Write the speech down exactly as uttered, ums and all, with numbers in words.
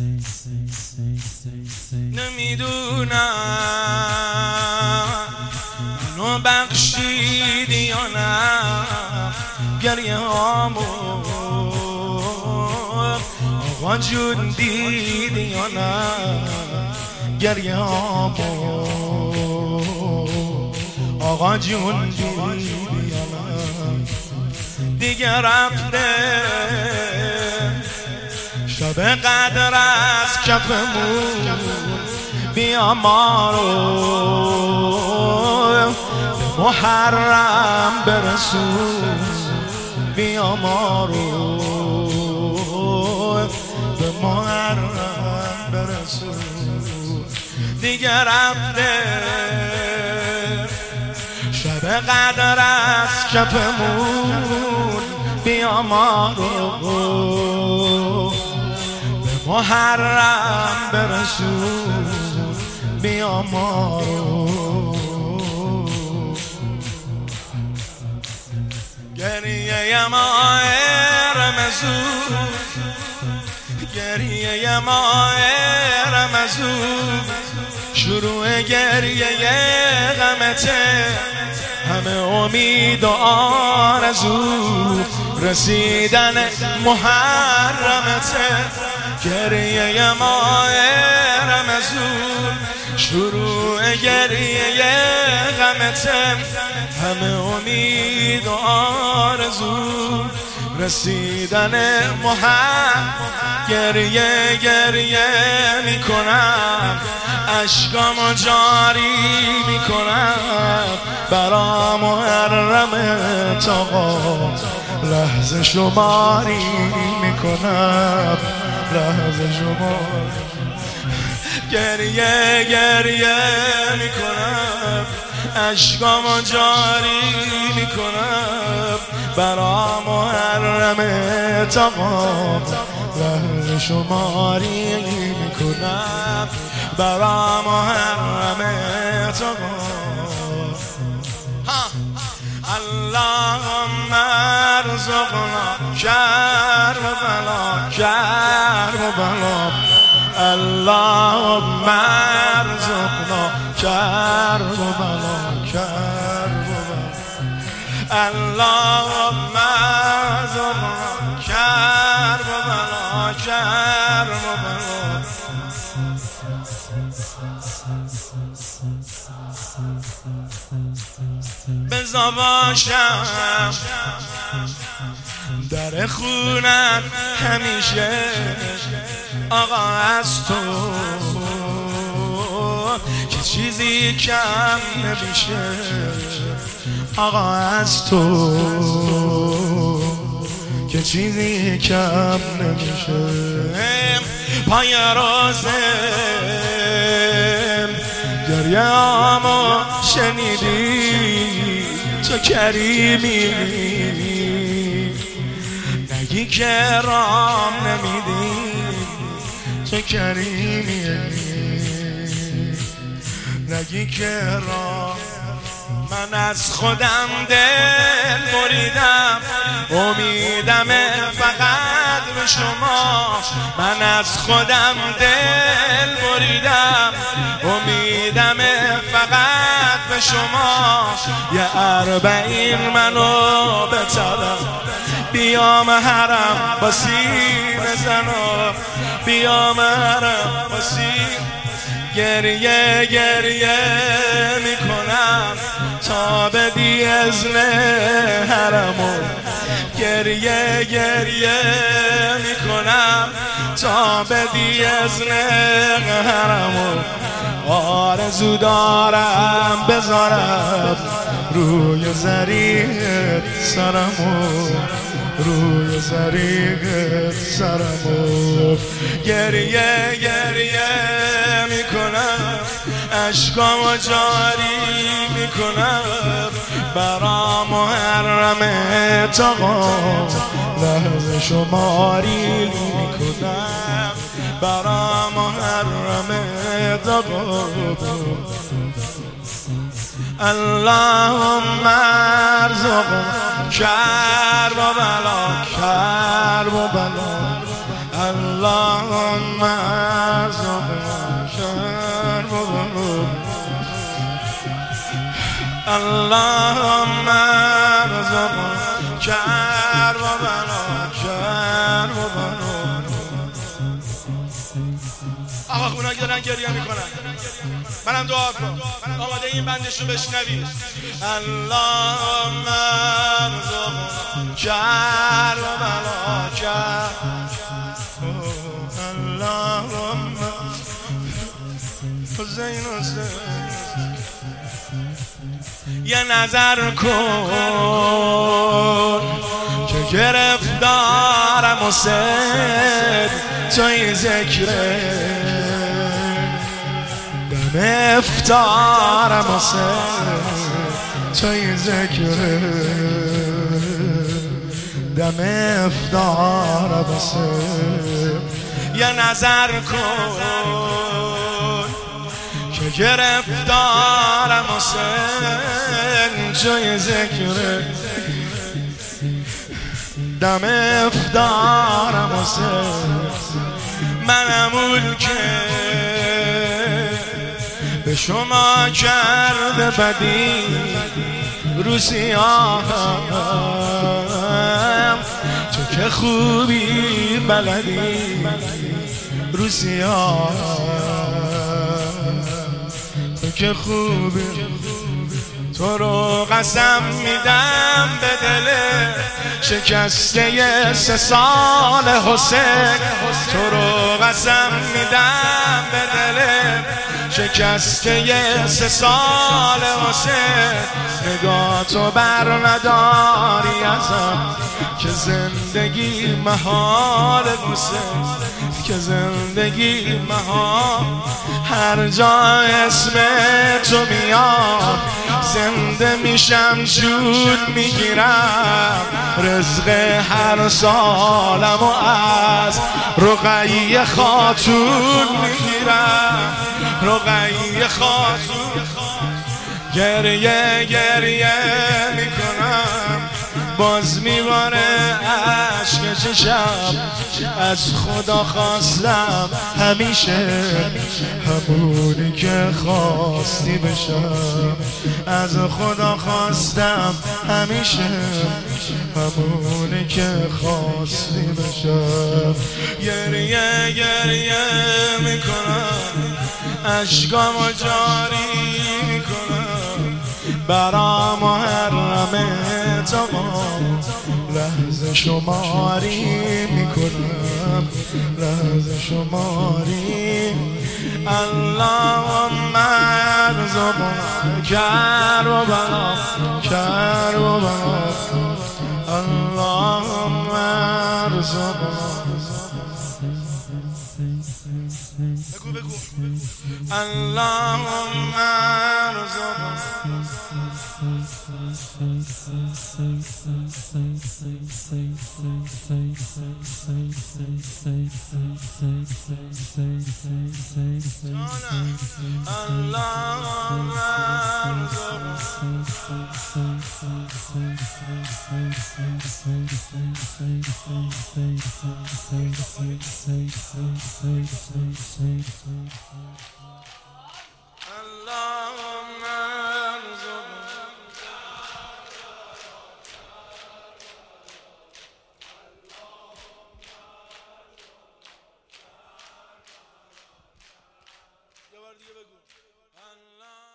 نمیدونم منو بخشیدی یا نه، گریه هامو آقا جون دیدی یا نه، گریه هامو آقا جون دیدی یا نه. دیگه رفته شب قدر از کفمون، بیا ما رو به محرم برسون، بیا ما رو به محرم برسون. دیگه رفته شب قدر از کفمون، بیا ما رو به محرم برسون، بیا ما رو. گریه ماه رمضون، گریه ماه رمضون، شروع گریه غمته، همه امید و آرزو رسیدن محرمته. گریه ماه رمضون، شروع گریه غمته، همه امید و آرزو رسیدن محرم. گریه گریه میکنم، اشکامو جاری میکنم، برا محرم آقا لحظه شماری میکنم، لحظه شماری. گریه گریه میکنم، اشکامو جاری میکنم، برا محرم آقا لحظه شماری میکنم، برا محرم آقا. اللهم ارزقنا کربلا کربلا، اللهم ارزقنا کربلا کربلا، اللهم ارزقنا کربلا کربلا. بزا باشم در خونت همیشه، آقا از تو که چیزی کم نمیشه، آقا از تو که چیزی کم نمیشه. پای روزم گریه هامو شنیدی، تو کریمی نگی که رام نمیدی، تو کریمی نگی که رام. من از خودم دل بریدم، امیدم فقط به شما. من از خودم دل بریدم، امیدم فقط به شما. یه اربعین منو بطلب، بیام حرم با سینه زنم، بیام حرم با سینه. گریه گریه میکنم تا بدی اذن حرمو، گریه گریه میکنم تا بدی اذن حرمو. آرزو دارم بذارم روی زریعت سرمو، روی زریعت سرمو. گریه گریه میکنم، اشکامو جاری میکنم، برا محرم آقا لحظه شماری میکنم، برا محرم آقا. اللهم ارزقنا کرب و بلا کرب و بلا، اللهم ارزقنا کرب و بلا اللهم ارزقنا کرب و بلا کرب و بلا. آقا خونا دارن گریه میکنن، منم دعا کن. آماده این بندش رو بشنوید. اللهم ارزقنا کرب و بلا کرب. اللهم حسین حسین یه نظر کن که گرفتارم حسین توی ذکره دم افطارم حسین توی ذکره دم افطارم حسین یه نظر کن که گرفتارم حسین توی ذکره دم افطارم حسین منم اون که به شما کرده بدی رو سیاهم تو که خوبی بلدی رو سیاهم تو که خوبی تو رو قسم میدم به دل شکسته سه سال حسین تو رو قسم میدم به دل شکسته سه سال حسین نگاه تو بر نداری ازم که زندگی محال حسین که زندگی محال هر جا اسم تو میاد زنده میشم جود میگیرم رزق هر سالم و از رقیه خاتون میگیرم رقیه خاتون گریه گریه میکنم باز میباره عشق چشم از خدا خواستم همیشه همونی که خواستی بشم از خدا خواستم همیشه همونی که خواستی بشم گریه گریه میکنم عشقامو جاری میکنم برا محرم تمام لحظه شماری میکنم لحظه شماری اللهم ارزقنا کرب و بلا کرب و بلا اللهم ارزقنا بگو بگو اللهم ارزقنا اللهم یه بار دیگه بگو.